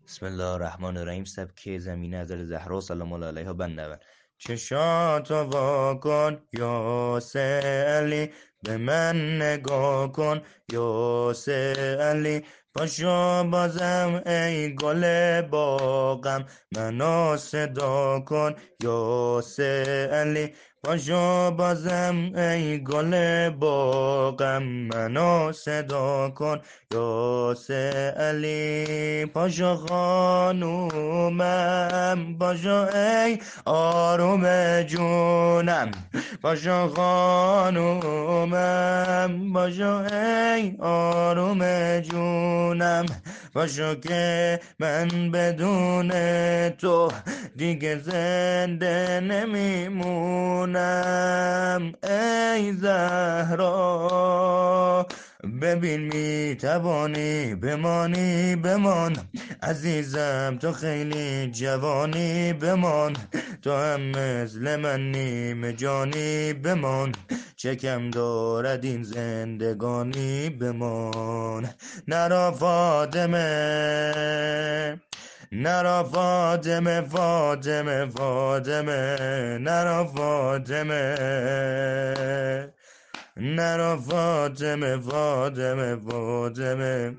بسم الله الرحمن الرحیم. سبک زمینه از زهرا سلام الله علیها بنده. چشاتو وا کن یا علی، به من نگاه کن یا علی. پاشو بازم ای گل باغم، منو صدا کن یا علی. پاشو بازم ای گل باغم، منو صدا کن یا علی. پاشو خانومم، پاشو ای آروم جونم، پاشو خانومم، پاشو ای آروم جونم. پاشو که من بدون تو دیگه زنده نمیمونم. ای زهرا ببین میتوانی بمانی، بمان عزیزم، تو خیلی جوانی، بمان تو هم مثل من نیمه جانی، بمان چه کم دارد این زندگانی، بمان. نرا فاطمه، نرا فاطمه، فاطمه فاطمه، نرا فاطمه، نرا فاطمه، فاطمه فاطمه.